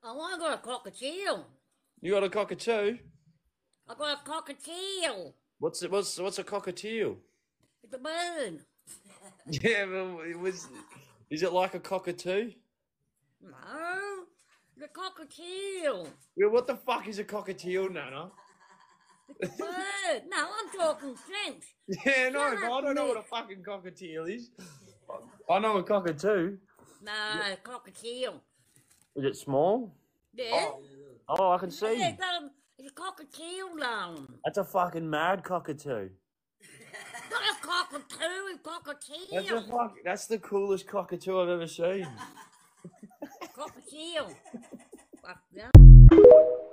Oh, I got a cockatiel. You got a cockatoo? I got a cockatiel. What's a cockatiel? It's a bird. Yeah, well, is it like a cockatoo? No, the cockatiel. Yeah, what the fuck is a cockatiel, Nana? It's a bird. No, I'm talking French. Yeah, no, Shut but up, I don't know what a Nick. fucking cockatiel is. I know a cockatoo. No, cockatiel. Is it small? Yeah? Oh, I can Yeah, see. it's a cockatiel, though. That's a fucking mad cockatoo. Not a cockatoo, cockatiel. That's the coolest cockatoo I've ever seen. Cockatiel. Fuck, yeah.